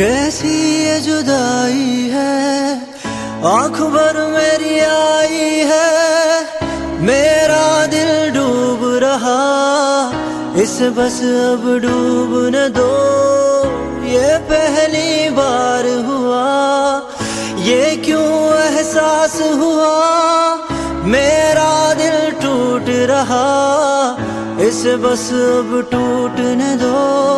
कैसी ये जुदाई है, आँख भर मेरी आई है, मेरा दिल डूब रहा, इसे बस अब डूबने दो। ये पहली बार हुआ, ये क्यों एहसास हुआ, मेरा दिल टूट रहा, इसे बस अब टूटने दो।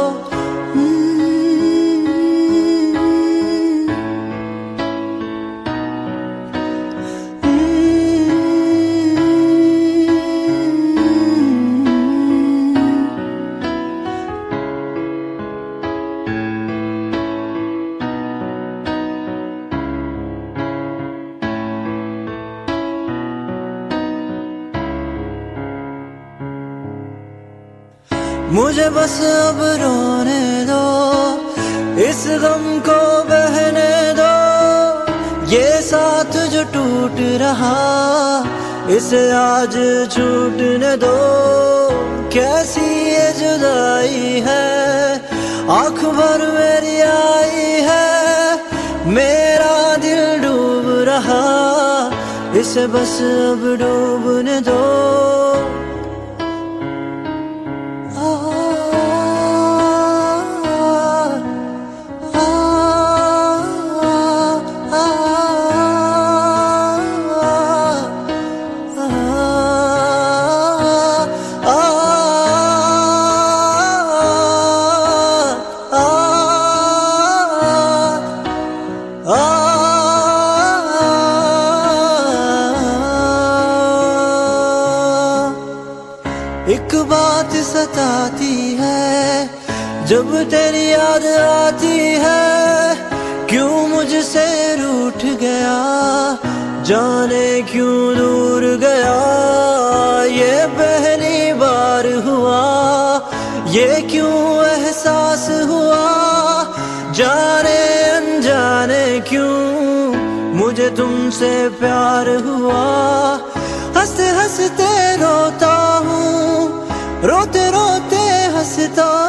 मुझे बस अब रोने दो, इस गम को बहने दो, ये साथ जो टूट रहा, इसे आज छूटने दो। कैसी ये जुदाई है, आँख भर मेरी आई है, मेरा दिल डूब रहा, इसे बस अब डूबने दो। एक बात सताती है, जब तेरी याद आती है, क्यों मुझसे रूठ गया, जाने क्यों दूर गया। ये पहली बार हुआ, ये क्यों एहसास हुआ, जाने अनजाने क्यों मुझे तुमसे प्यार हुआ। हंसते हंसते रोता हूँ, रोते रोते हंसता